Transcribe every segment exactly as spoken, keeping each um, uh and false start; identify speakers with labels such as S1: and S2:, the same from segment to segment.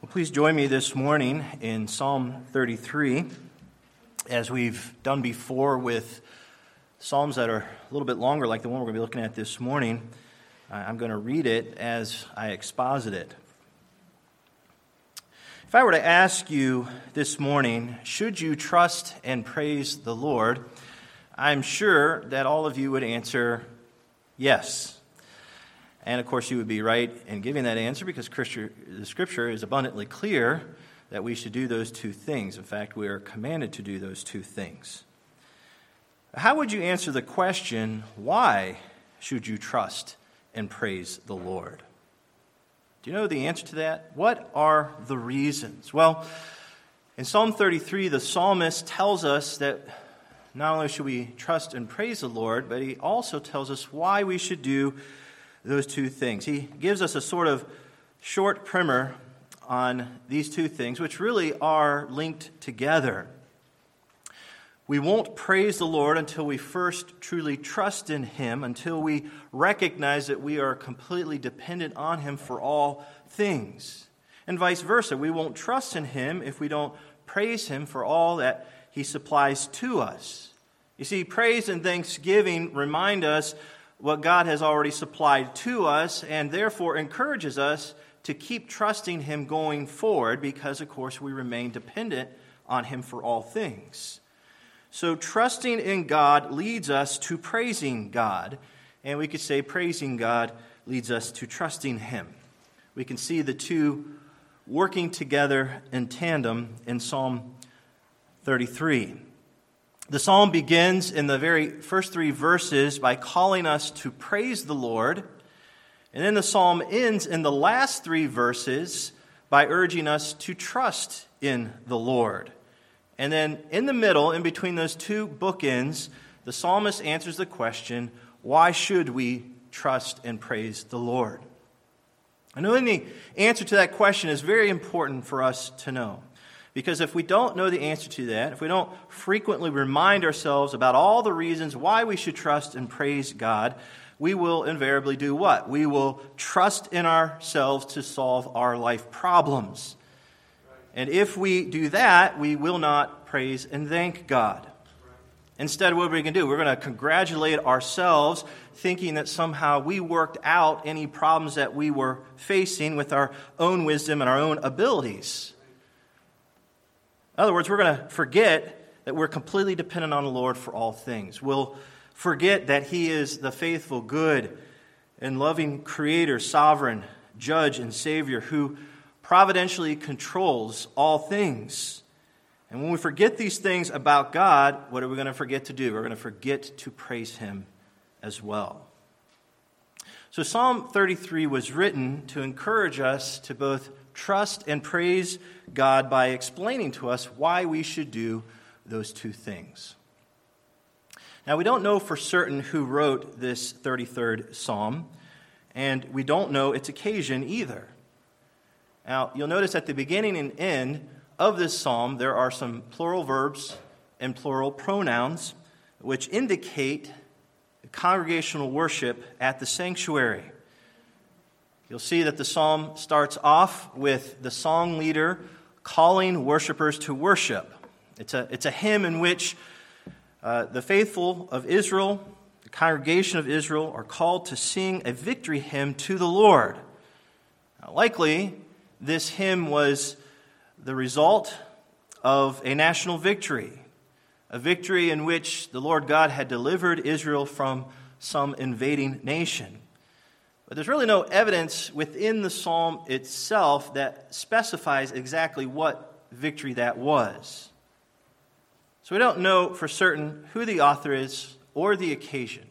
S1: Well, please join me this morning in Psalm thirty-three, as we've done before with psalms that are a little bit longer, like the one we're going to be looking at this morning. I'm going to read it as I exposit it. If I were to ask you this morning, should you trust and praise the Lord, I'm sure that all of you would answer yes. And of course, you would be right in giving that answer because the Scripture is abundantly clear that we should do those two things. In fact, we are commanded to do those two things. How would you answer the question, why should you trust and praise the Lord? Do you know the answer to that? What are the reasons? Well, in Psalm thirty-three, the psalmist tells us that not only should we trust and praise the Lord, but he also tells us why we should do those two things. He gives us a sort of short primer on these two things, which really are linked together. We won't praise the Lord until we first truly trust in Him, until we recognize that we are completely dependent on Him for all things. And vice versa, we won't trust in Him if we don't praise Him for all that He supplies to us. You see, praise and thanksgiving remind us what God has already supplied to us, and therefore encourages us to keep trusting Him going forward because, of course, we remain dependent on Him for all things. So trusting in God leads us to praising God, and we could say praising God leads us to trusting Him. We can see the two working together in tandem in Psalm thirty-three. The psalm begins in the very first three verses by calling us to praise the Lord. And then the psalm ends in the last three verses by urging us to trust in the Lord. And then in the middle, in between those two bookends, the psalmist answers the question, why should we trust and praise the Lord? And knowing the answer to that question is very important for us to know. Because if we don't know the answer to that, if we don't frequently remind ourselves about all the reasons why we should trust and praise God, we will invariably do what? We will trust in ourselves to solve our life problems. And if we do that, we will not praise and thank God. Instead, what are we going to do? We're going to congratulate ourselves, thinking that somehow we worked out any problems that we were facing with our own wisdom and our own abilities. In other words, we're going to forget that we're completely dependent on the Lord for all things. We'll forget that He is the faithful, good, and loving Creator, sovereign, Judge, and Savior who providentially controls all things. And when we forget these things about God, what are we going to forget to do? We're going to forget to praise Him as well. So Psalm thirty-three was written to encourage us to both trust and praise God by explaining to us why we should do those two things. Now, we don't know for certain who wrote this thirty-third Psalm, and we don't know its occasion either. Now, you'll notice at the beginning and end of this psalm, there are some plural verbs and plural pronouns which indicate congregational worship at the sanctuary. You'll see that the psalm starts off with the song leader calling worshipers to worship. It's a, it's a hymn in which uh, the faithful of Israel, the congregation of Israel, are called to sing a victory hymn to the Lord. Now, likely, this hymn was the result of a national victory, a victory in which the Lord God had delivered Israel from some invading nation. But there's really no evidence within the psalm itself that specifies exactly what victory that was. So we don't know for certain who the author is or the occasion.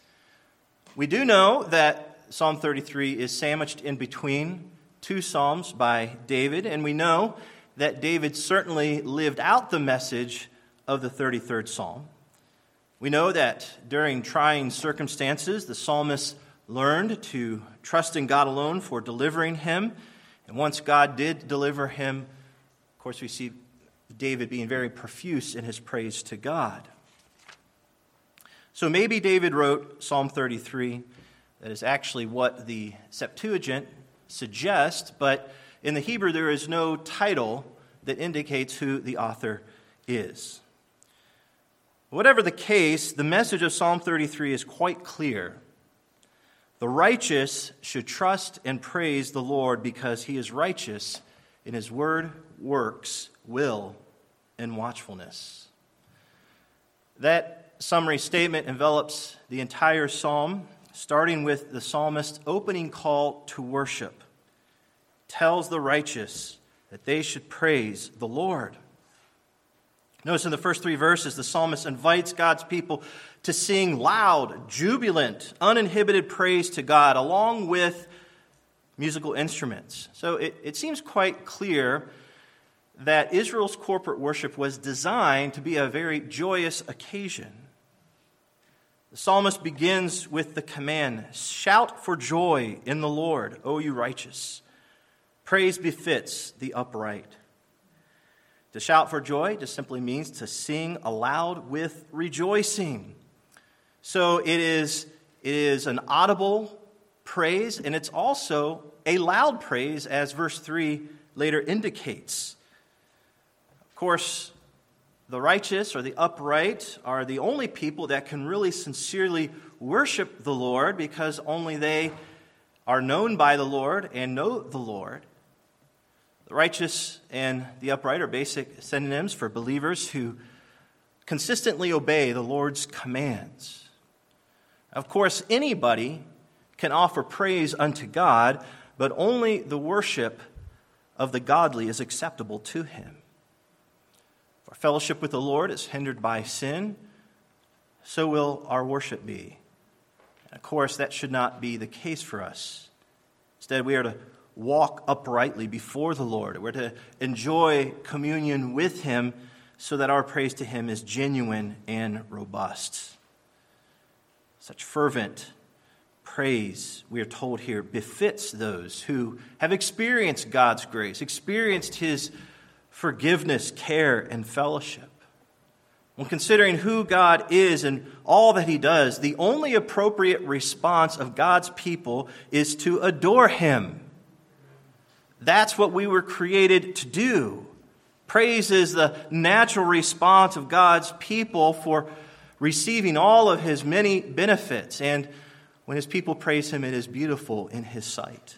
S1: We do know that Psalm thirty-three is sandwiched in between two psalms by David, and we know that David certainly lived out the message of the thirty-third Psalm. We know that during trying circumstances, the psalmist learned to trust in God alone for delivering him. And once God did deliver him, of course, we see David being very profuse in his praise to God. So maybe David wrote Psalm thirty-three. That is actually what the Septuagint suggests, but in the Hebrew, there is no title that indicates who the author is. Whatever the case, the message of Psalm thirty-three is quite clear. The righteous should trust and praise the Lord because he is righteous in his word, works, will, and watchfulness. That summary statement envelops the entire psalm, starting with the psalmist's opening call to worship. Tells the righteous that they should praise the Lord. Notice in the first three verses, the psalmist invites God's people to sing loud, jubilant, uninhibited praise to God, along with musical instruments. So it, it seems quite clear that Israel's corporate worship was designed to be a very joyous occasion. The psalmist begins with the command, "Shout for joy in the Lord, O you righteous. Praise befits the upright." To shout for joy just simply means to sing aloud with rejoicing. So it is, it is an audible praise, and it's also a loud praise, as verse three later indicates. Of course, the righteous or the upright are the only people that can really sincerely worship the Lord because only they are known by the Lord and know the Lord. The righteous and the upright are basic synonyms for believers who consistently obey the Lord's commands. Of course, anybody can offer praise unto God, but only the worship of the godly is acceptable to him. If our fellowship with the Lord is hindered by sin, so will our worship be. And of course, that should not be the case for us. Instead, we are to walk uprightly before the Lord. We're to enjoy communion with him so that our praise to him is genuine and robust. Such fervent praise, we are told here, befits those who have experienced God's grace, experienced his forgiveness, care, and fellowship. When considering who God is and all that he does, the only appropriate response of God's people is to adore him. That's what we were created to do. Praise is the natural response of God's people for receiving all of his many benefits. And when his people praise him, it is beautiful in his sight.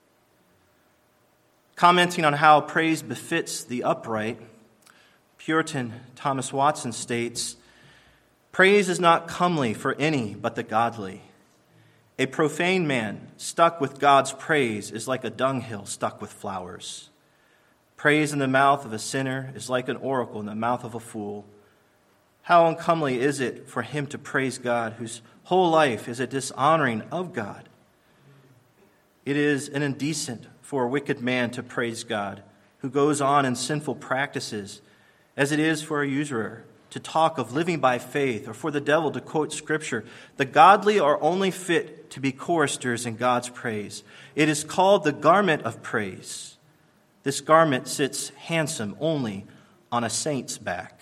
S1: Commenting on how praise befits the upright, Puritan Thomas Watson states, "Praise is not comely for any but the godly. A profane man stuck with God's praise is like a dunghill stuck with flowers. Praise in the mouth of a sinner is like an oracle in the mouth of a fool. How uncomely is it for him to praise God, whose whole life is a dishonoring of God? It is an indecent for a wicked man to praise God, who goes on in sinful practices, as it is for a usurer to talk of living by faith, or for the devil to quote Scripture. The godly are only fit to be choristers in God's praise. It is called the garment of praise. This garment sits handsome only on a saint's back."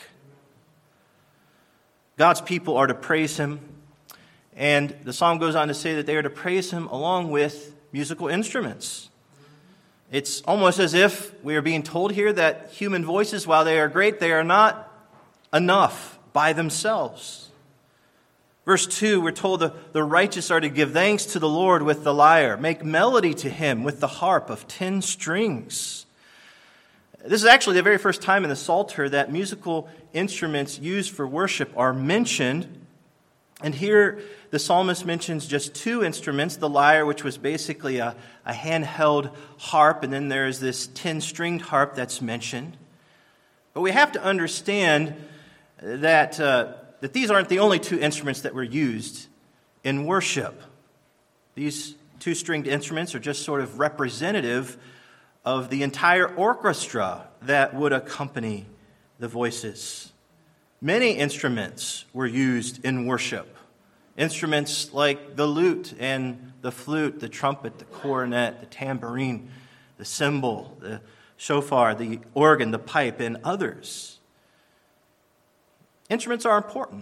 S1: God's people are to praise him, and the psalm goes on to say that they are to praise him along with musical instruments. It's almost as if we are being told here that human voices, while they are great, they are not enough by themselves. Verse two, we're told the, the righteous are to give thanks to the Lord with the lyre, make melody to him with the harp of ten strings. This is actually the very first time in the Psalter that musical instruments used for worship are mentioned. And here the psalmist mentions just two instruments, the lyre, which was basically a, a handheld harp, and then there's this ten-stringed harp that's mentioned. But we have to understand that, uh, that these aren't the only two instruments that were used in worship. These two-stringed instruments are just sort of representative of the entire orchestra that would accompany the voices. Many instruments were used in worship. Instruments like the lute and the flute, the trumpet, the cornet, the tambourine, the cymbal, the shofar, the organ, the pipe, and others. Instruments are important.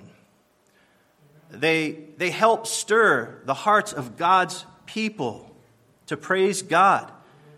S1: They, they help stir the hearts of God's people to praise God.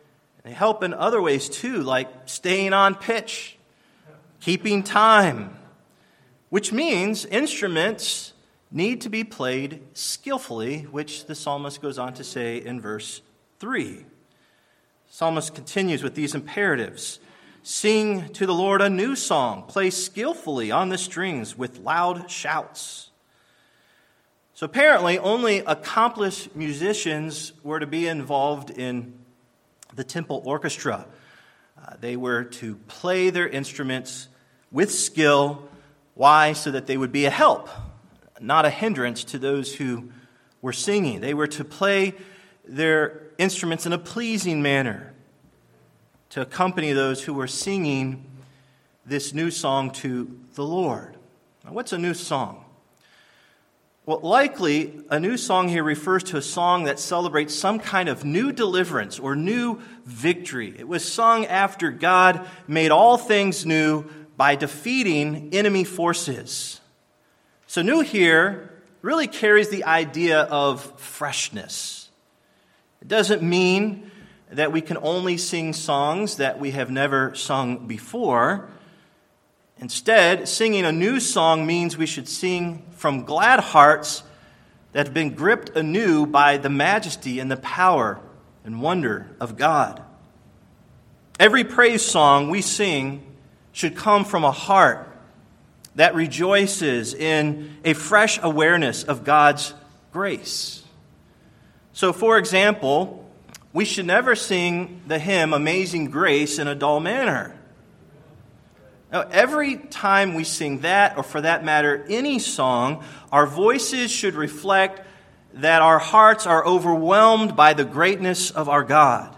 S1: They help in other ways too, like staying on pitch, keeping time, which means instruments need to be played skillfully, which the psalmist goes on to say in verse three. The psalmist continues with these imperatives. Sing to the Lord a new song. Play skillfully on the strings with loud shouts. So apparently, only accomplished musicians were to be involved in the temple orchestra. Uh, they were to play their instruments with skill. Why? So that they would be a help, not a hindrance to those who were singing. They were to play their instruments in a pleasing manner, to accompany those who were singing this new song to the Lord. Now, what's a new song? Well, likely, a new song here refers to a song that celebrates some kind of new deliverance or new victory. It was sung after God made all things new by defeating enemy forces. So new here really carries the idea of freshness. It doesn't mean that we can only sing songs that we have never sung before. Instead, singing a new song means we should sing from glad hearts that have been gripped anew by the majesty and the power and wonder of God. Every praise song we sing should come from a heart that rejoices in a fresh awareness of God's grace. So, for example, we should never sing the hymn Amazing Grace in a dull manner. Now, every time we sing that, or for that matter, any song, our voices should reflect that our hearts are overwhelmed by the greatness of our God.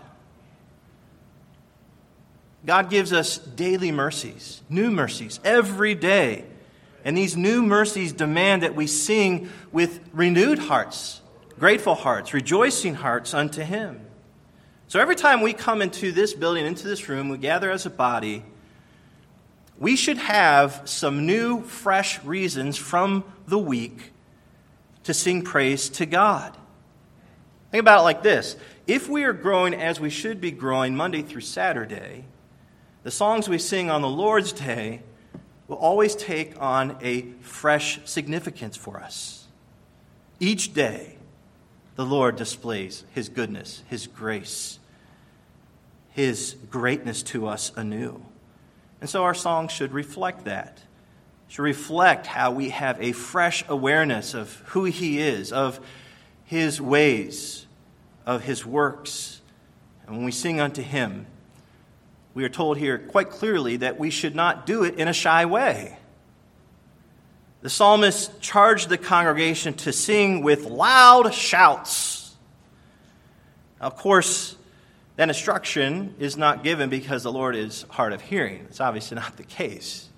S1: God gives us daily mercies, new mercies, every day. And these new mercies demand that we sing with renewed hearts, grateful hearts, rejoicing hearts unto Him. So every time we come into this building, into this room, we gather as a body, we should have some new, fresh reasons from the week to sing praise to God. Think about it like this. If we are growing as we should be growing Monday through Saturday, the songs we sing on the Lord's Day will always take on a fresh significance for us. Each day, the Lord displays His goodness, His grace, His greatness to us anew. And so our songs should reflect that. Should reflect how we have a fresh awareness of who He is, of His ways, of His works. And when we sing unto Him, we are told here quite clearly that we should not do it in a shy way. The psalmist charged the congregation to sing with loud shouts. Now, of course, that instruction is not given because the Lord is hard of hearing. It's obviously not the case.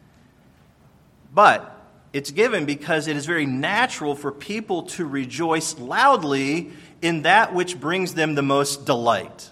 S1: But it's given because it is very natural for people to rejoice loudly in that which brings them the most delight.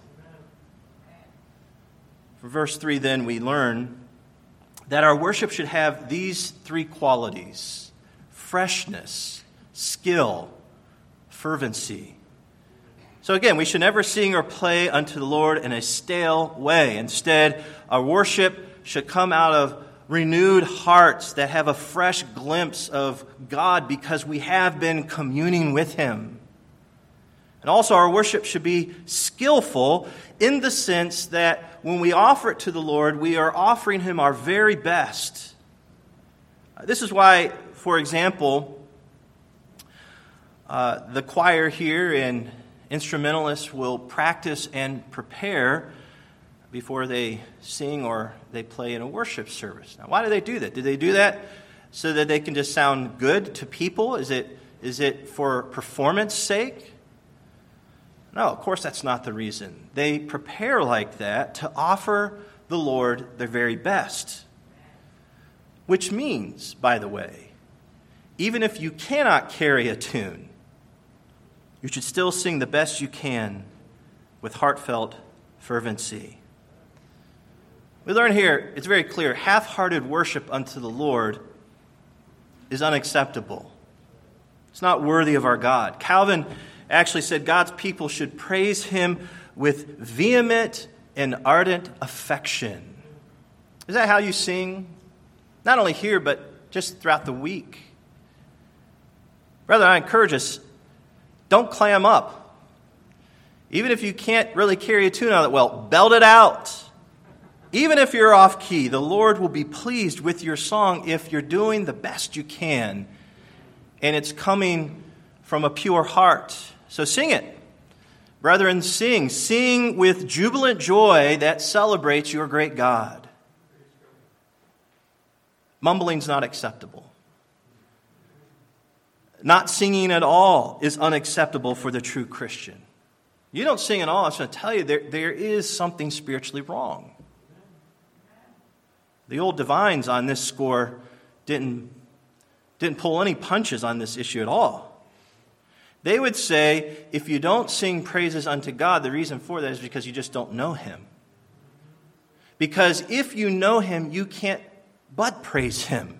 S1: From verse three, then, we learn that our worship should have these three qualities: freshness, skill, fervency. So again, we should never sing or play unto the Lord in a stale way. Instead, our worship should come out of renewed hearts that have a fresh glimpse of God because we have been communing with Him. And also our worship should be skillful in the sense that when we offer it to the Lord, we are offering Him our very best. This is why, for example, uh, the choir here and instrumentalists will practice and prepare before they sing or they play in a worship service. Now, why do they do that? Do they do that so that they can just sound good to people? Is it is it for performance sake? No, of course that's not the reason. They prepare like that to offer the Lord their very best. Which means, by the way, even if you cannot carry a tune, you should still sing the best you can with heartfelt fervency. We learn here, it's very clear, half-hearted worship unto the Lord is unacceptable. It's not worthy of our God. Calvin actually said God's people should praise Him with vehement and ardent affection. Is that how you sing? Not only here, but just throughout the week. Brother, I encourage us, don't clam up. Even if you can't really carry a tune on it well, belt it out. Even if you're off key, the Lord will be pleased with your song if you're doing the best you can. And it's coming from a pure heart. So sing it. Brethren, sing. Sing with jubilant joy that celebrates your great God. Mumbling's not acceptable. Not singing at all is unacceptable for the true Christian. You don't sing at all, I'm going to tell you, there, there is something spiritually wrong. The old divines on this score didn't, didn't pull any punches on this issue at all. They would say, if you don't sing praises unto God, the reason for that is because you just don't know Him. Because if you know Him, you can't but praise Him.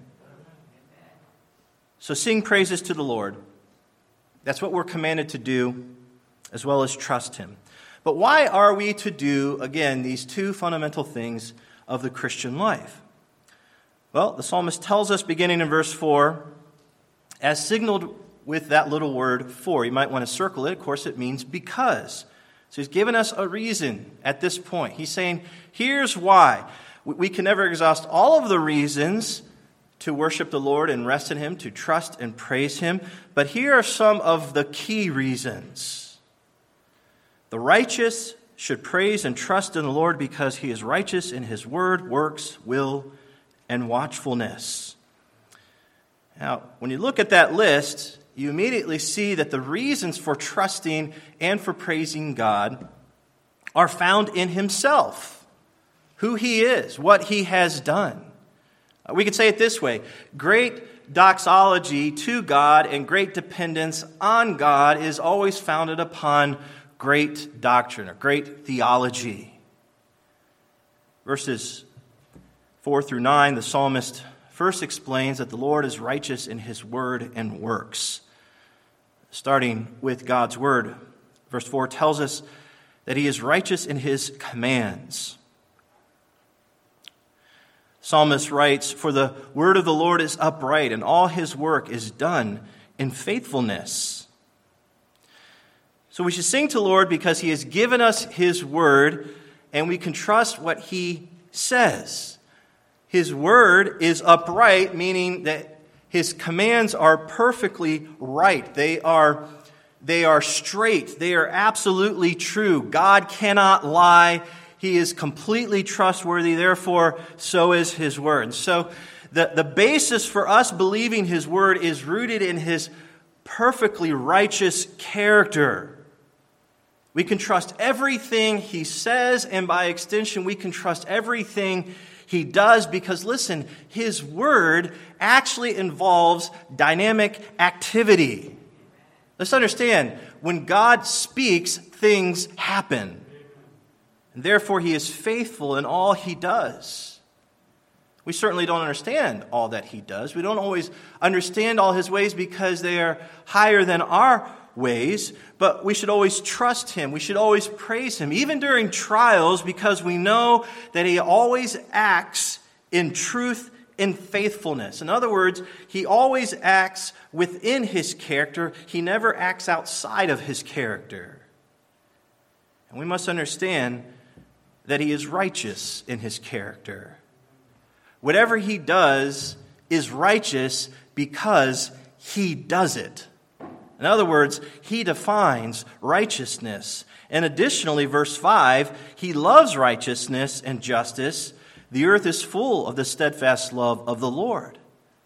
S1: So sing praises to the Lord. That's what we're commanded to do, as well as trust Him. But why are we to do, again, these two fundamental things of the Christian life? Well, the psalmist tells us, beginning in verse four, as signaled with that little word for. You might want to circle it. Of course, it means because. So he's given us a reason at this point. He's saying, here's why. We can never exhaust all of the reasons to worship the Lord and rest in Him, to trust and praise Him. But here are some of the key reasons. The righteous should praise and trust in the Lord because He is righteous in His word, works, will, and watchfulness. Now, when you look at that list, you immediately see that the reasons for trusting and for praising God are found in Himself, who He is, what He has done. We could say it this way: great doxology to God and great dependence on God is always founded upon great doctrine or great theology. Verses four through nine, the psalmist first explains that the Lord is righteous in His word and works. Starting with God's word, verse four tells us that He is righteous in His commands. Psalmist writes, "For the word of the Lord is upright, and all His work is done in faithfulness." So we should sing to the Lord because He has given us His word, and we can trust what He says. His word is upright, meaning that His commands are perfectly right. They are, they are straight. They are absolutely true. God cannot lie. He is completely trustworthy. Therefore, so is His word. So the, the basis for us believing His word is rooted in His perfectly righteous character. We can trust everything He says, and by extension, we can trust everything He does because, listen, His word actually involves dynamic activity. Let's understand, when God speaks, things happen. And therefore, He is faithful in all He does. We certainly don't understand all that He does. We don't always understand all His ways because they are higher than our ways, but we should always trust Him. We should always praise Him, even during trials, because we know that He always acts in truth and faithfulness. In other words, He always acts within His character. He never acts outside of His character. And we must understand that He is righteous in His character. Whatever He does is righteous because He does it. In other words, He defines righteousness. And additionally, verse five, He loves righteousness and justice. The earth is full of the steadfast love of the Lord.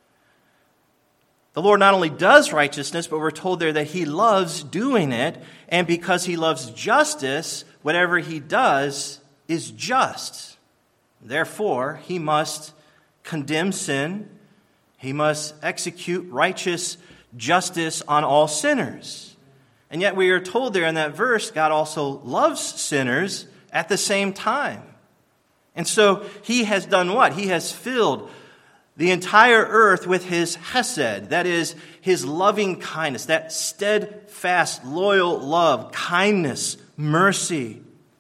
S1: The Lord not only does righteousness, but we're told there that He loves doing it. And because He loves justice, whatever He does is just. Therefore, He must condemn sin. He must execute righteous justice on all sinners. And yet we are told there in that verse, God also loves sinners at the same time. And so He has done what? He has filled the entire earth with His hesed, that is, His loving kindness, that steadfast, loyal love, kindness, mercy,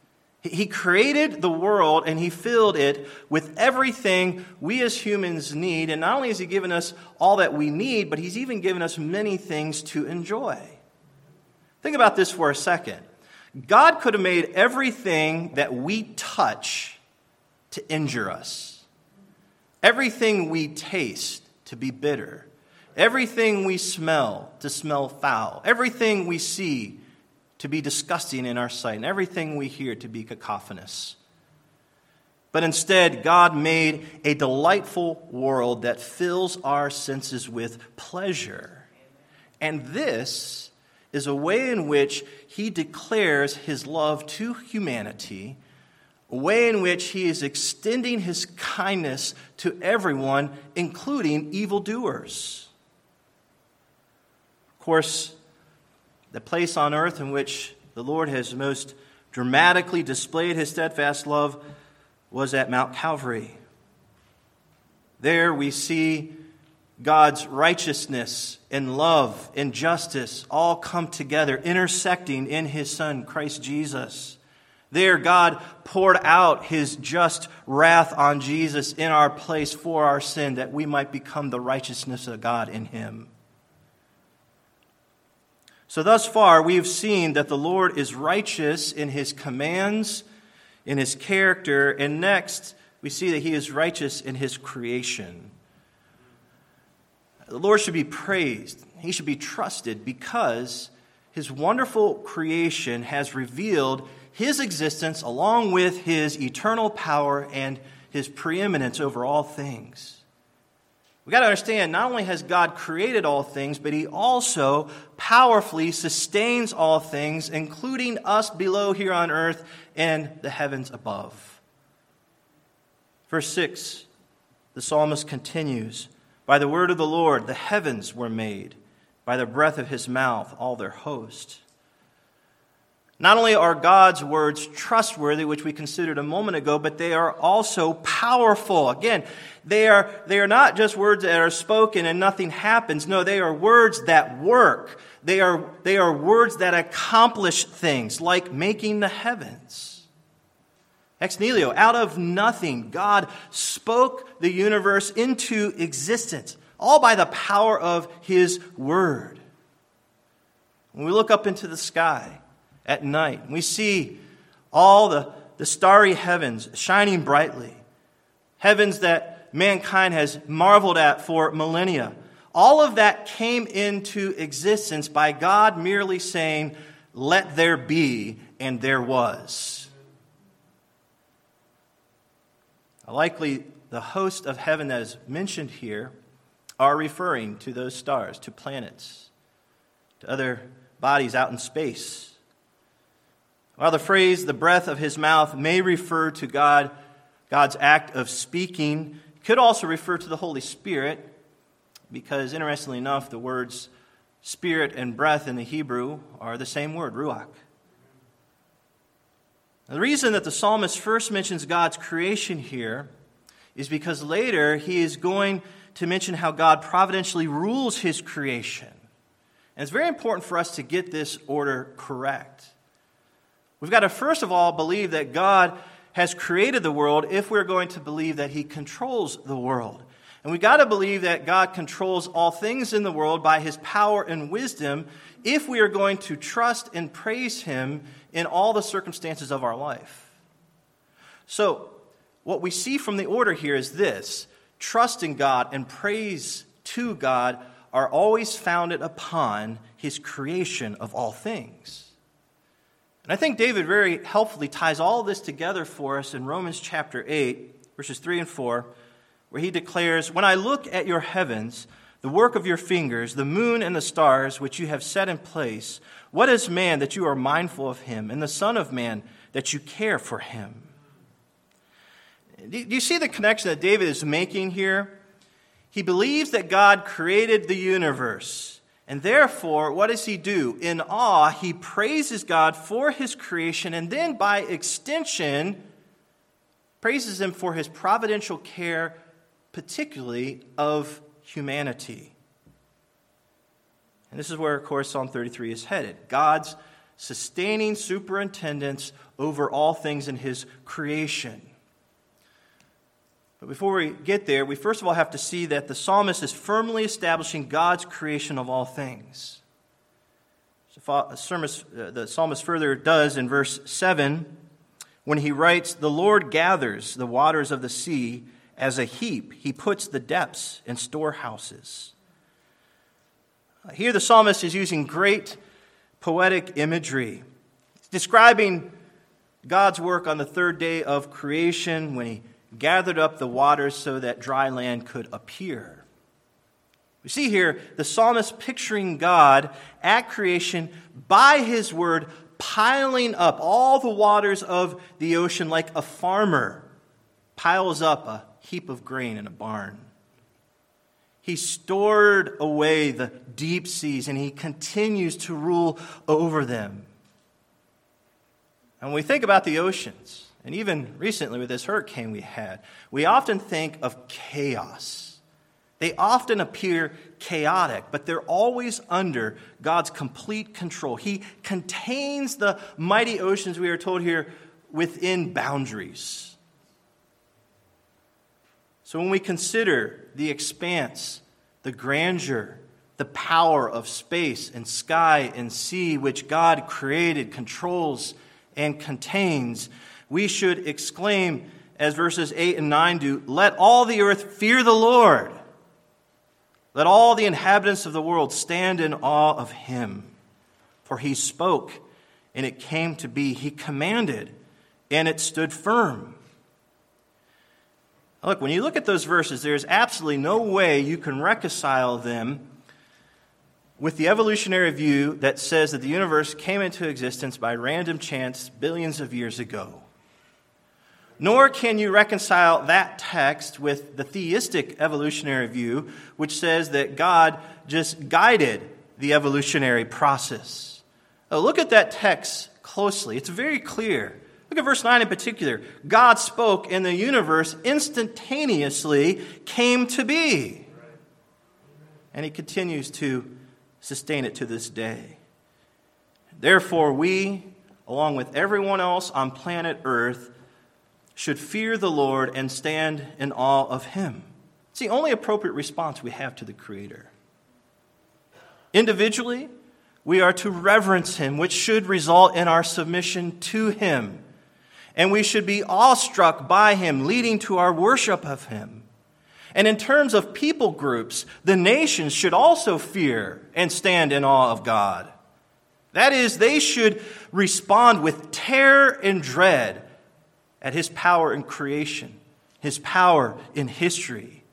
S1: He created the world and he filled it with everything we as humans need. And not only has he given us all that we need, but he's even given us many things to enjoy. Think about this for a second. God could have made everything that we touch to injure us. Everything we taste to be bitter. Everything we smell to smell foul. Everything we see to be disgusting in our sight, and everything we hear to be cacophonous. But instead, God made a delightful world that fills our senses with pleasure. And this is a way in which he declares his love to humanity, a way in which he is extending his kindness to everyone, including evildoers. Of course, the place on earth in which the Lord has most dramatically displayed his steadfast love was at Mount Calvary. There we see God's righteousness and love and justice all come together, intersecting in his Son, Christ Jesus. There, God poured out his just wrath on Jesus in our place for our sin, that we might become the righteousness of God in him. So thus far, we have seen that the Lord is righteous in his commands, in his character, and next, we see that he is righteous in his creation. The Lord should be praised. He should be trusted because his wonderful creation has revealed his existence along with his eternal power and his preeminence over all things. We've got to understand, not only has God created all things, but he also powerfully sustains all things, including us below here on earth and the heavens above. Verse six, the psalmist continues, "By the word of the Lord the heavens were made, by the breath of his mouth all their host." Not only are God's words trustworthy, which we considered a moment ago, but they are also powerful. Again, they are, they are not just words that are spoken and nothing happens. No, they are words that work. They are, they are words that accomplish things, like making the heavens. Ex nihilo, out of nothing, God spoke the universe into existence, all by the power of his word. When we look up into the sky at night, we see all the, the starry heavens shining brightly. Heavens that mankind has marveled at for millennia. All of that came into existence by God merely saying, "Let there be," and there was. Likely, the host of heaven that is mentioned here are referring to those stars, to planets, to other bodies out in space. While the phrase, "the breath of his mouth," may refer to God, God's act of speaking, it could also refer to the Holy Spirit, because interestingly enough, the words spirit and breath in the Hebrew are the same word, ruach. Now, the reason that the psalmist first mentions God's creation here is because later he is going to mention how God providentially rules his creation. And it's very important for us to get this order correct. We've got to first of all believe that God has created the world if we're going to believe that he controls the world. And we've got to believe that God controls all things in the world by his power and wisdom if we are going to trust and praise him in all the circumstances of our life. So, what we see from the order here is this: trust in God and praise to God are always founded upon his creation of all things. And I think David very helpfully ties all this together for us in Romans chapter eight, verses three and four, where he declares, "When I look at your heavens, the work of your fingers, the moon and the stars which you have set in place, what is man that you are mindful of him, and the son of man that you care for him?" Do you see the connection that David is making here? He believes that God created the universe. And therefore, what does he do? In awe, he praises God for his creation, and then by extension, praises him for his providential care, particularly of humanity. And this is where, of course, Psalm thirty-three is headed. God's sustaining superintendence over all things in his creation. But before we get there, we first of all have to see that the psalmist is firmly establishing God's creation of all things. The psalmist further does in verse seven when he writes, "The Lord gathers the waters of the sea as a heap. He puts the depths in storehouses." Here the psalmist is using great poetic imagery, describing God's work on the third day of creation when he gathered up the waters so that dry land could appear. We see here the psalmist picturing God at creation by his word piling up all the waters of the ocean like a farmer piles up a heap of grain in a barn. He stored away the deep seas and he continues to rule over them. And when we think about the oceans, and even recently with this hurricane we had, we often think of chaos. They often appear chaotic, but they're always under God's complete control. He contains the mighty oceans, we are told here, within boundaries. So when we consider the expanse, the grandeur, the power of space and sky and sea, which God created, controls, and contains, we should exclaim, as verses eight and nine do, "Let all the earth fear the Lord. Let all the inhabitants of the world stand in awe of him. For he spoke, and it came to be. He commanded, and it stood firm." Look, when you look at those verses, there's absolutely no way you can reconcile them with the evolutionary view that says that the universe came into existence by random chance billions of years ago. Nor can you reconcile that text with the theistic evolutionary view, which says that God just guided the evolutionary process. Now, look at that text closely. It's very clear. Look at verse nine in particular. God spoke, and the universe instantaneously came to be. And he continues to sustain it to this day. Therefore, we, along with everyone else on planet Earth, should fear the Lord and stand in awe of him. It's the only appropriate response we have to the Creator. Individually, we are to reverence him, which should result in our submission to him. And we should be awestruck by him, leading to our worship of him. And in terms of people groups, the nations should also fear and stand in awe of God. That is, they should respond with terror and dread at his power in creation, his power in history.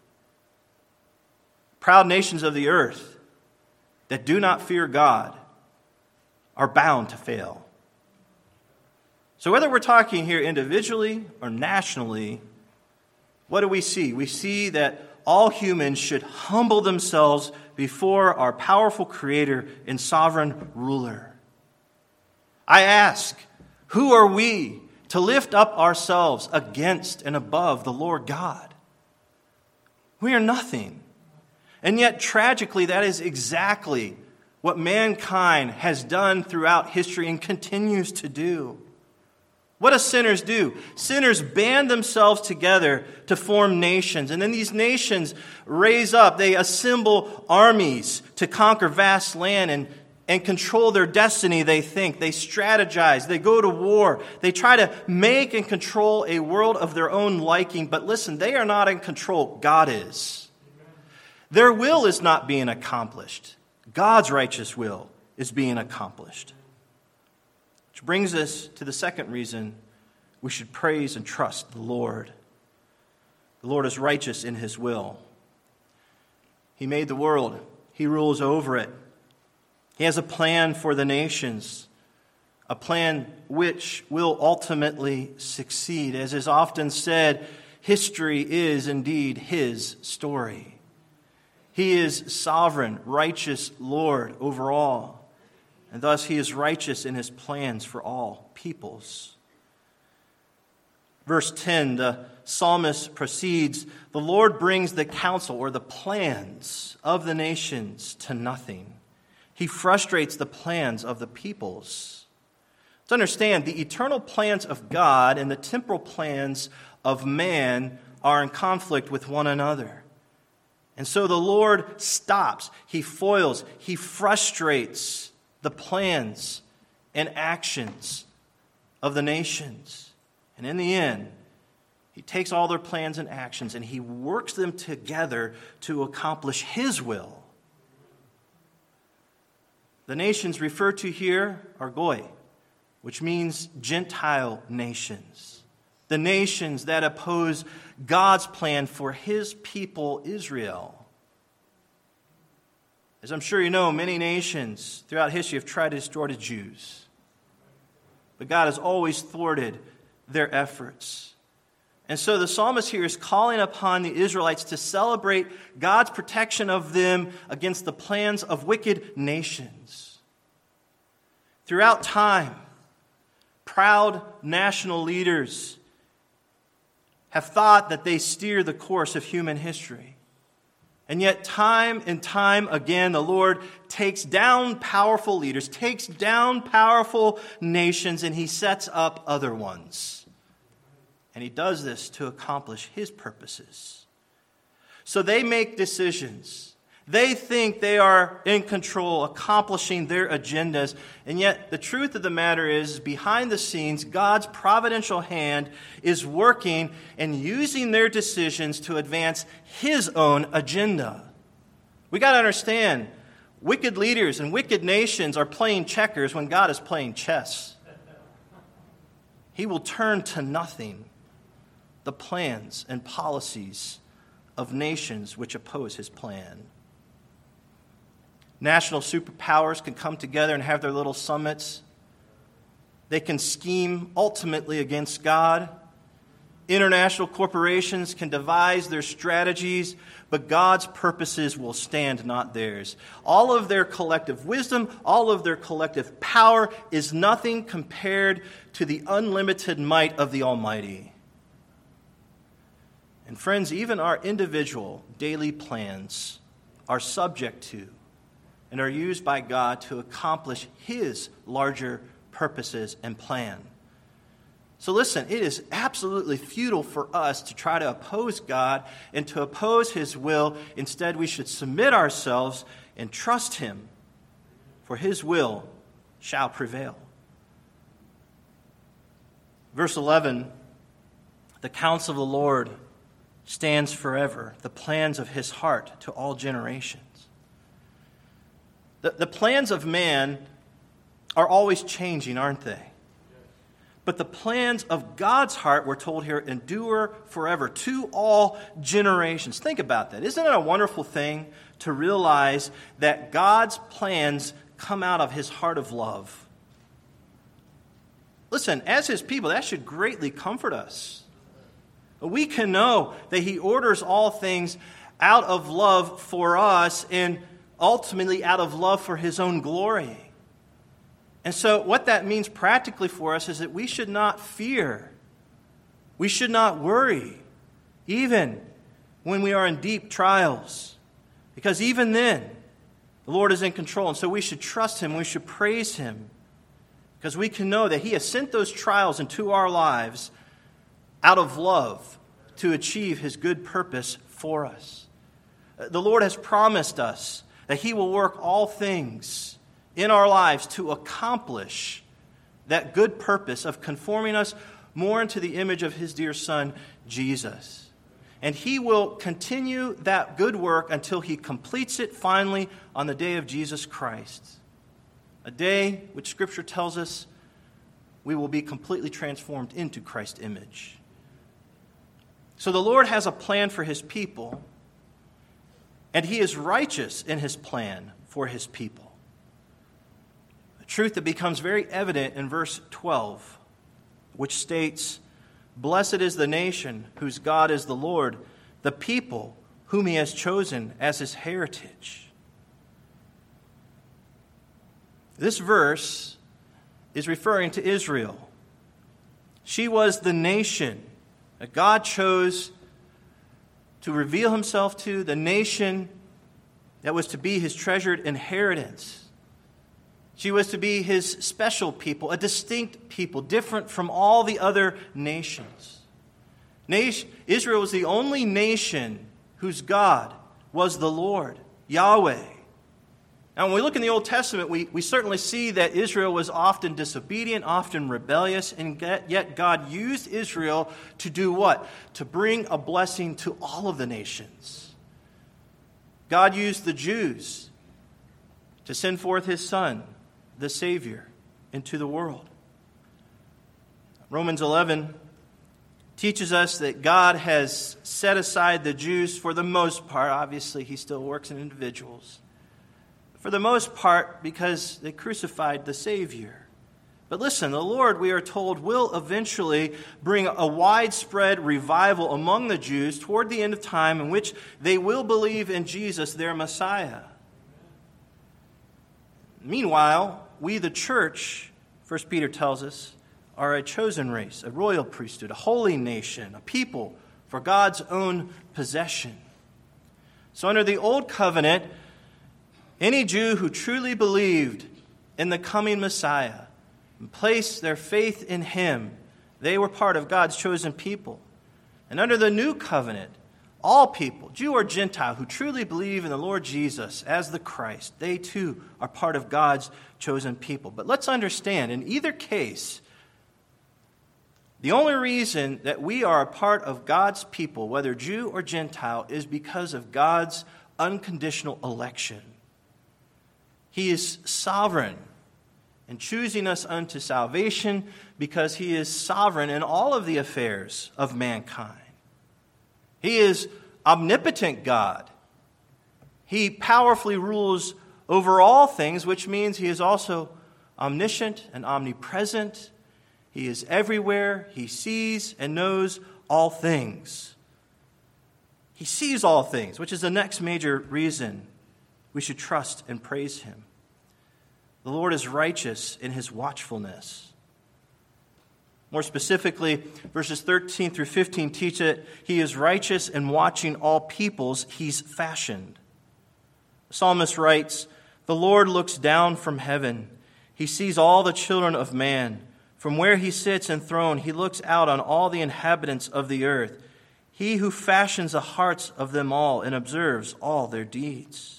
S1: Proud nations of the earth that do not fear God are bound to fail. So whether we're talking here individually or nationally, what do we see? We see that all humans should humble themselves before our powerful Creator and sovereign ruler. I ask, who are we to lift up ourselves against and above the Lord God? We are nothing. And yet, tragically, that is exactly what mankind has done throughout history and continues to do. What do sinners do? Sinners band themselves together to form nations. And then these nations raise up. They assemble armies to conquer vast land and, and control their destiny, they think. They strategize. They go to war. They try to make and control a world of their own liking. But listen, they are not in control. God is. Their will is not being accomplished. God's righteous will is being accomplished. Which brings us to the second reason we should praise and trust the Lord. The Lord is righteous in his will. He made the world. He rules over it. He has a plan for the nations, a plan which will ultimately succeed. As is often said, history is indeed his story. He is sovereign, righteous Lord over all. And thus he is righteous in his plans for all peoples. Verse ten, the psalmist proceeds, "The Lord brings the counsel," or the plans, "of the nations to nothing. He frustrates the plans of the peoples." To understand, the eternal plans of God and the temporal plans of man are in conflict with one another. And so the Lord stops, He foils, He frustrates the plans and actions of the nations. And in the end, He takes all their plans and actions and He works them together to accomplish His will. The nations referred to here are Goy, which means Gentile nations. The nations that oppose God's plan for His people, Israel. As I'm sure you know, many nations throughout history have tried to destroy the Jews. But God has always thwarted their efforts. And so the psalmist here is calling upon the Israelites to celebrate God's protection of them against the plans of wicked nations. Throughout time, proud national leaders have thought that they steer the course of human history. And yet time and time again, the Lord takes down powerful leaders, takes down powerful nations, and He sets up other ones. And He does this to accomplish His purposes. So they make decisions. They think they are in control, accomplishing their agendas. And yet the truth of the matter is, behind the scenes, God's providential hand is working and using their decisions to advance His own agenda. We got to understand, wicked leaders and wicked nations are playing checkers when God is playing chess. He will turn to nothing the plans and policies of nations which oppose His plan. National superpowers can come together and have their little summits. They can scheme ultimately against God. International corporations can devise their strategies, but God's purposes will stand, not theirs. All of their collective wisdom, all of their collective power is nothing compared to the unlimited might of the Almighty. And friends, even our individual daily plans are subject to and are used by God to accomplish His larger purposes and plan. So listen, it is absolutely futile for us to try to oppose God and to oppose His will. Instead, we should submit ourselves and trust Him, for His will shall prevail. Verse eleven, the counsel of the Lord stands forever, the plans of His heart to all generations. The, the plans of man are always changing, aren't they? But the plans of God's heart, we're told here, endure forever to all generations. Think about that. Isn't it a wonderful thing to realize that God's plans come out of His heart of love? Listen, as His people, that should greatly comfort us. We can know that He orders all things out of love for us and ultimately out of love for His own glory. And so what that means practically for us is that we should not fear. We should not worry, even when we are in deep trials. Because even then, the Lord is in control. And so we should trust Him. We should praise Him. Because we can know that He has sent those trials into our lives out of love to achieve His good purpose for us. The Lord has promised us that He will work all things in our lives to accomplish that good purpose of conforming us more into the image of His dear Son, Jesus. And He will continue that good work until He completes it finally on the day of Jesus Christ. A day which Scripture tells us we will be completely transformed into Christ's image. So the Lord has a plan for His people, and He is righteous in His plan for His people. A truth that becomes very evident in verse twelve, which states, "Blessed is the nation whose God is the Lord, the people whom He has chosen as His heritage." This verse is referring to Israel. She was the nation that God chose to reveal Himself to, the nation that was to be His treasured inheritance. She was to be his special people, a distinct people, different from all the other nations. Nation, Israel was the only nation whose God was the Lord, Yahweh. And when we look in the Old Testament, we, we certainly see that Israel was often disobedient, often rebellious, and yet God used Israel to do what? To bring a blessing to all of the nations. God used the Jews to send forth his Son, the Savior, into the world. Romans eleven teaches us that God has set aside the Jews for the most part. Obviously, he still works in individuals. For the most part, because they crucified the Savior. But listen, the Lord, we are told, will eventually bring a widespread revival among the Jews toward the end of time in which they will believe in Jesus, their Messiah. Meanwhile, we, the church, First Peter tells us, are a chosen race, a royal priesthood, a holy nation, a people for God's own possession. So under the Old Covenant, any Jew who truly believed in the coming Messiah and placed their faith in him, they were part of God's chosen people. And under the New Covenant, all people, Jew or Gentile, who truly believe in the Lord Jesus as the Christ, they too are part of God's chosen people. But let's understand, in either case, the only reason that we are a part of God's people, whether Jew or Gentile, is because of God's unconditional election. He is sovereign in choosing us unto salvation because he is sovereign in all of the affairs of mankind. He is omnipotent God. He powerfully rules over all things, which means he is also omniscient and omnipresent. He is everywhere. He sees and knows all things. He sees all things, which is the next major reason we should trust and praise him. The Lord is righteous in his watchfulness. More specifically, verses thirteen through fifteen teach that he is righteous in watching all peoples he's fashioned. The psalmist writes, "The Lord looks down from heaven. He sees all the children of man. From where he sits enthroned, he looks out on all the inhabitants of the earth. He who fashions the hearts of them all and observes all their deeds."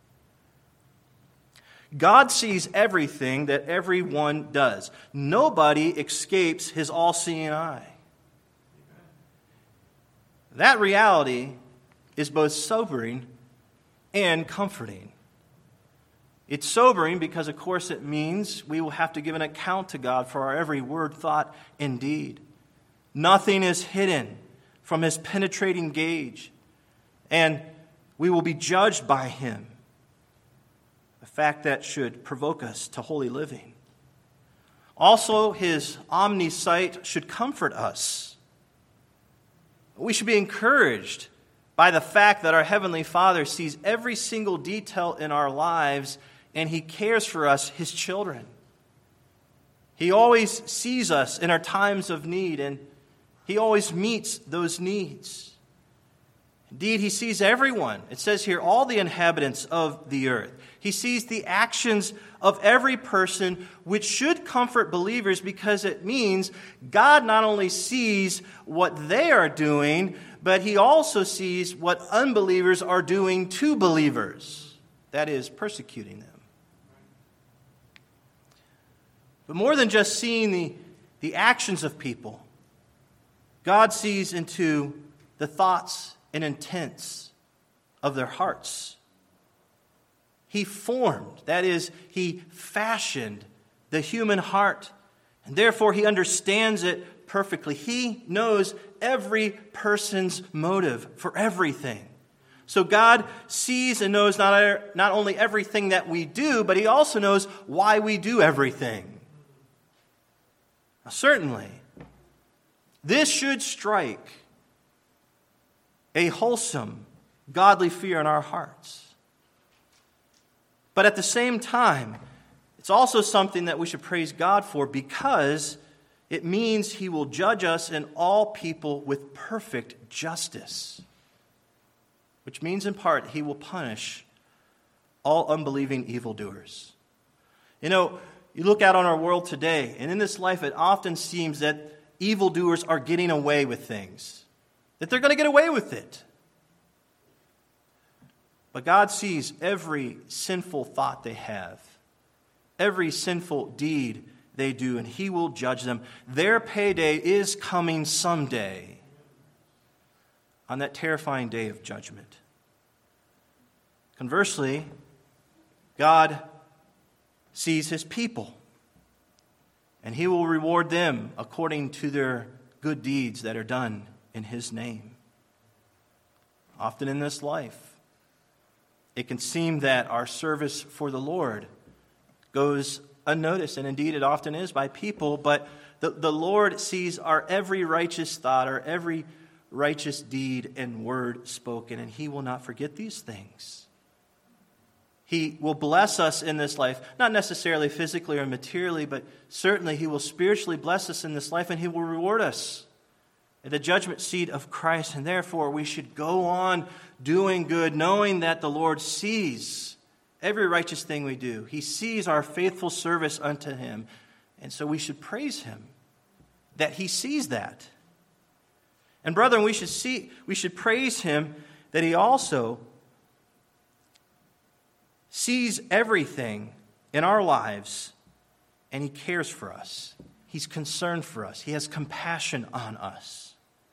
S1: God sees everything that everyone does. Nobody escapes his all-seeing eye. That reality is both sobering and comforting. It's sobering because, of course, it means we will have to give an account to God for our every word, thought, and deed. Nothing is hidden from his penetrating gaze, and we will be judged by him. A fact that should provoke us to holy living. Also, his omniscience should comfort us. We should be encouraged by the fact that our Heavenly Father sees every single detail in our lives and he cares for us, his children. He always sees us in our times of need and he always meets those needs. Indeed, he sees everyone. It says here, all the inhabitants of the earth. He sees the actions of every person, which should comfort believers because it means God not only sees what they are doing, but he also sees what unbelievers are doing to believers. That is, persecuting them. But more than just seeing the, the actions of people, God sees into the thoughts and intents of their hearts. He formed, that is, he fashioned the human heart, and therefore he understands it perfectly. He knows every person's motive for everything. So God sees and knows not, not only everything that we do, but he also knows why we do everything. Now, certainly, this should strike a wholesome, godly fear in our hearts. But at the same time, it's also something that we should praise God for because it means he will judge us and all people with perfect justice. Which means in part he will punish all unbelieving evildoers. You know, you look out on our world today, and in this life it often seems that evildoers are getting away with things, that they're going to get away with it. But God sees every sinful thought they have, every sinful deed they do, and He will judge them. Their payday is coming someday, on that terrifying day of judgment. Conversely, God sees His people, and He will reward them according to their good deeds that are done in His name. Often in this life, it can seem that our service for the Lord goes unnoticed, and indeed it often is by people, but the, the Lord sees our every righteous thought, our every righteous deed and word spoken, and He will not forget these things. He will bless us in this life, not necessarily physically or materially, but certainly He will spiritually bless us in this life, and He will reward us at the judgment seat of Christ. And therefore, we should go on doing good, knowing that the Lord sees every righteous thing we do. He sees our faithful service unto Him. And so we should praise Him that He sees that. And brethren, we should see, we should praise Him that He also sees everything in our lives, and He cares for us. He's concerned for us. He has compassion on us.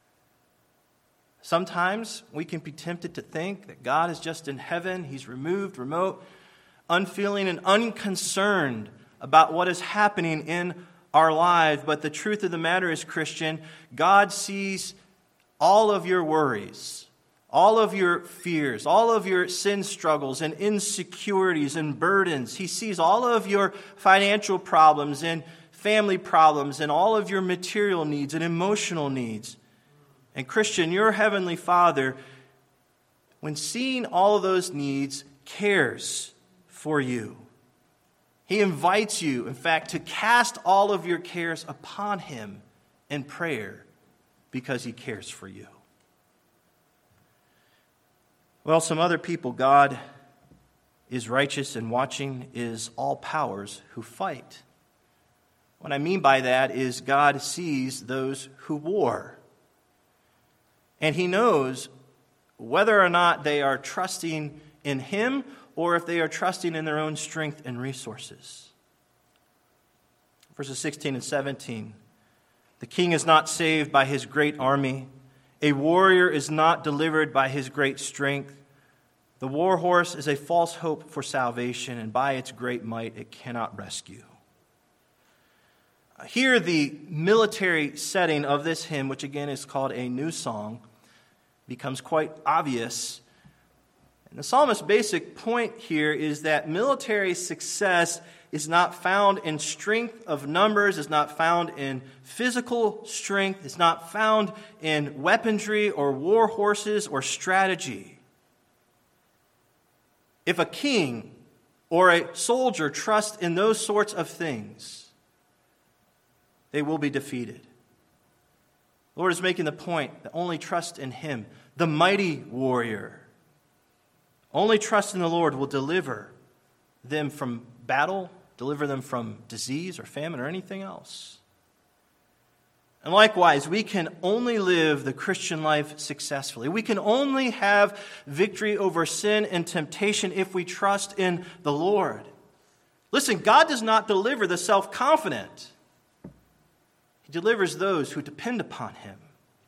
S1: Sometimes we can be tempted to think that God is just in heaven. He's removed, remote, unfeeling, and unconcerned about what is happening in our lives. But the truth of the matter is, Christian, God sees all of your worries, all of your fears, all of your sin struggles and insecurities and burdens. He sees all of your financial problems and family problems and all of your material needs and emotional needs. And Christian, your Heavenly Father, when seeing all of those needs, cares for you. He invites you, in fact, to cast all of your cares upon Him in prayer because He cares for you. Well, some other people, God is righteous and watching is all powers who fight. What I mean by that is God sees those who war. And He knows whether or not they are trusting in Him or if they are trusting in their own strength and resources. Verses sixteen and seventeen. The king is not saved by his great army. A warrior is not delivered by his great strength. The war horse is a false hope for salvation, and by its great might it cannot rescue. Here, the military setting of this hymn, which again is called a new song, becomes quite obvious. And the psalmist's basic point here is that military success is not found in strength of numbers, is not found in physical strength, is not found in weaponry or war horses or strategy. If a king or a soldier trusts in those sorts of things, they will be defeated. The Lord is making the point that only trust in Him, the mighty warrior, only trust in the Lord will deliver them from battle, deliver them from disease or famine or anything else. And likewise, we can only live the Christian life successfully. We can only have victory over sin and temptation if we trust in the Lord. Listen, God does not deliver the self-confident. He delivers those who depend upon Him.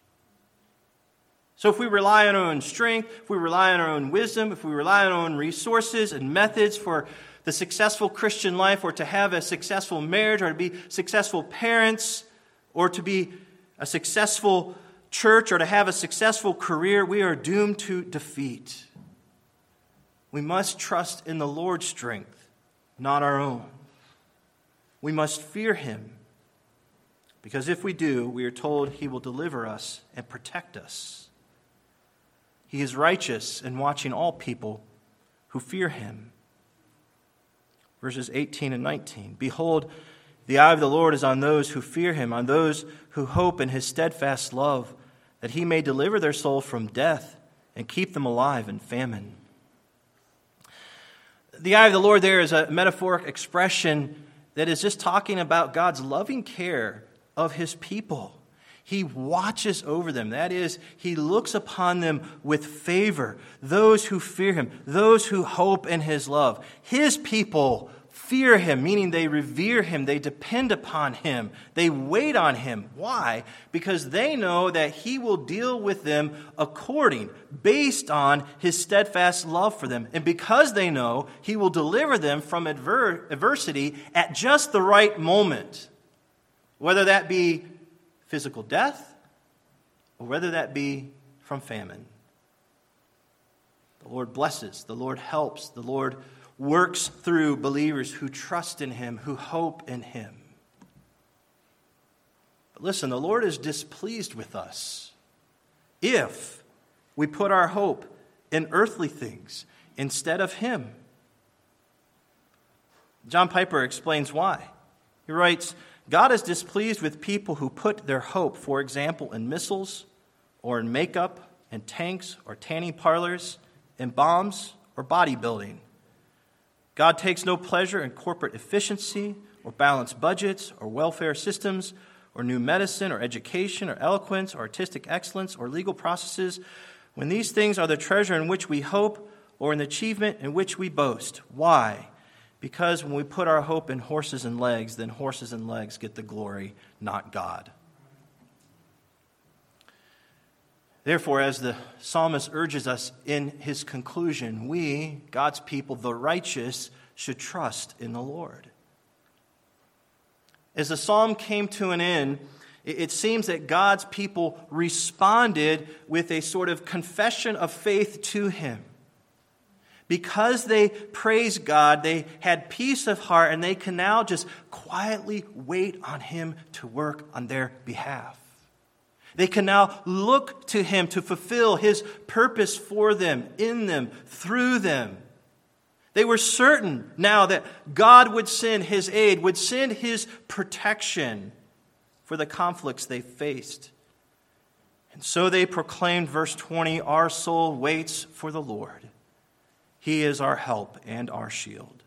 S1: So if we rely on our own strength, if we rely on our own wisdom, if we rely on our own resources and methods for the successful Christian life, or to have a successful marriage, or to be successful parents, or to be a successful church, or to have a successful career, we are doomed to defeat. We must trust in the Lord's strength, not our own. We must fear Him, because if we do, we are told He will deliver us and protect us. He is righteous and watching all people who fear Him. Verses eighteen and nineteen. Behold, the eye of the Lord is on those who fear Him, on those who hope in His steadfast love, that He may deliver their soul from death and keep them alive in famine. The eye of the Lord there is a metaphoric expression that is just talking about God's loving care of his people. He watches over them. That is, he looks upon them with favor. Those who fear him, those who hope in his love. His people fear him, meaning they revere him. They depend upon him. They wait on him. Why? Because they know that he will deal with them according, based on his steadfast love for them. And because they know he will deliver them from adver- adversity at just the right moment, whether that be physical death, or whether that be from famine. The Lord blesses, the Lord helps, the Lord works through believers who trust in him, who hope in him. But listen, the Lord is displeased with us if we put our hope in earthly things instead of him. John Piper explains why. He writes, God is displeased with people who put their hope, for example, in missiles or in makeup, in tanks or tanning parlors, in bombs or bodybuilding. God takes no pleasure in corporate efficiency or balanced budgets or welfare systems or new medicine or education or eloquence or artistic excellence or legal processes when these things are the treasure in which we hope or in the achievement in which we boast. Why? Because when we put our hope in horses and legs, then horses and legs get the glory, not God. Therefore, as the psalmist urges us in his conclusion, we, God's people, the righteous, should trust in the Lord. As the psalm came to an end, it seems that God's people responded with a sort of confession of faith to him. Because they praised God, they had peace of heart, and they can now just quietly wait on him to work on their behalf. They can now look to him to fulfill his purpose for them, in them, through them. They were certain now that God would send his aid, would send his protection for the conflicts they faced. And so they proclaimed, verse twenty, our soul waits for the Lord. He is our help and our shield.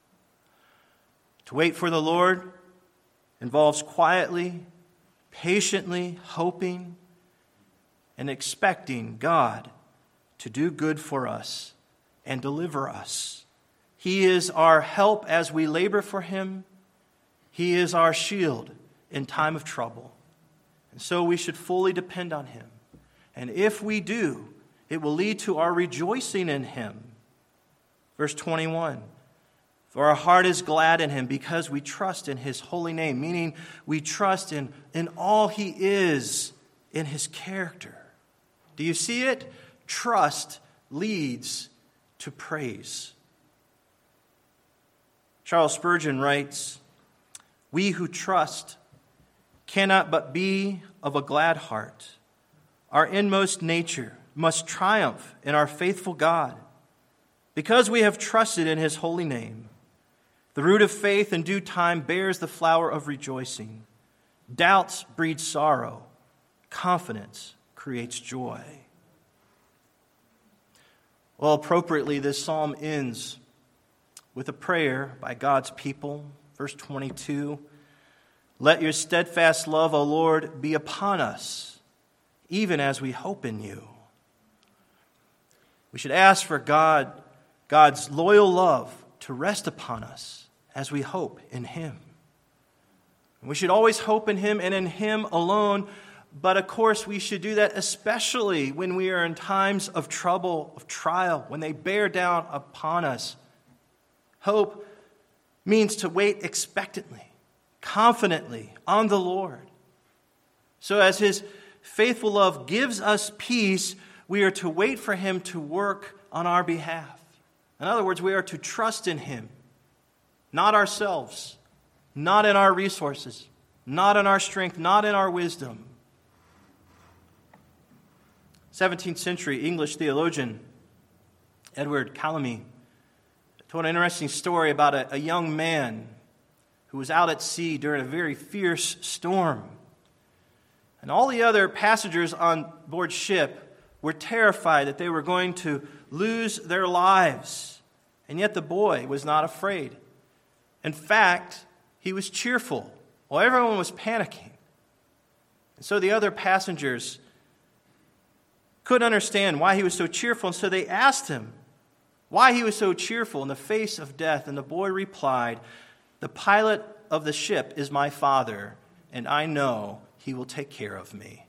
S1: To wait for the Lord involves quietly, patiently hoping and expecting God to do good for us and deliver us. He is our help as we labor for him. He is our shield in time of trouble. And so we should fully depend on him. And if we do, it will lead to our rejoicing in him. Verse twenty-one, for our heart is glad in him because we trust in his holy name, meaning we trust in, in all he is, in his character. Do you see it? Trust leads to praise. Charles Spurgeon writes, we who trust cannot but be of a glad heart. Our inmost nature must triumph in our faithful God. Because we have trusted in his holy name, the root of faith in due time bears the flower of rejoicing. Doubts breed sorrow. Confidence creates joy. Well, appropriately, this psalm ends with a prayer by God's people. Verse twenty-two, let your steadfast love, O Lord, be upon us, even as we hope in you. We should ask for God God's loyal love to rest upon us as we hope in him. We should always hope in him and in him alone, but of course we should do that especially when we are in times of trouble, of trial, when they bear down upon us. Hope means to wait expectantly, confidently on the Lord. So as his faithful love gives us peace, we are to wait for him to work on our behalf. In other words, we are to trust in him, not ourselves, not in our resources, not in our strength, not in our wisdom. seventeenth century English theologian Edward Calamy told an interesting story about a, a young man who was out at sea during a very fierce storm. And all the other passengers on board ship were terrified that they were going to lose their lives. And yet the boy was not afraid. In fact, he was cheerful while everyone was panicking. And so the other passengers couldn't understand why he was so cheerful, and so they asked him why he was so cheerful in the face of death. And the boy replied, "The pilot of the ship is my father, and I know he will take care of me."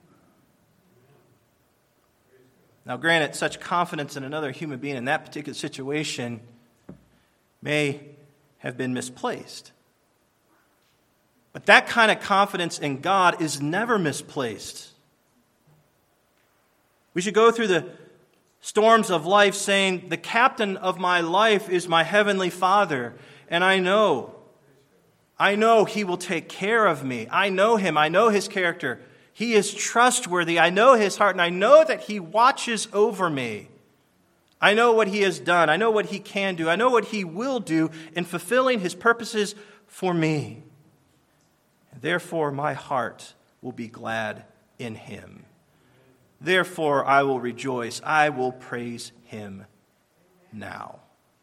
S1: Now, granted, such confidence in another human being in that particular situation may have been misplaced. But that kind of confidence in God is never misplaced. We should go through the storms of life saying, "The captain of my life is my heavenly Father, and I know, I know he will take care of me. I know him. I know his character. He is trustworthy. I know his heart, and I know that he watches over me. I know what he has done. I know what he can do. I know what he will do in fulfilling his purposes for me. And therefore, my heart will be glad in him. Therefore, I will rejoice. I will praise him now."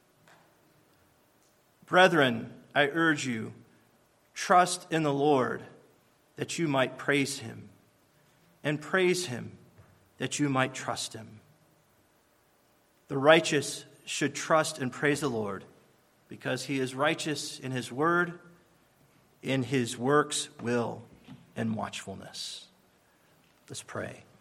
S1: Brethren, I urge you, trust in the Lord that you might praise him, and praise him that you might trust him. The righteous should trust and praise the Lord because he is righteous in his word, in his works, will, and watchfulness. Let's pray.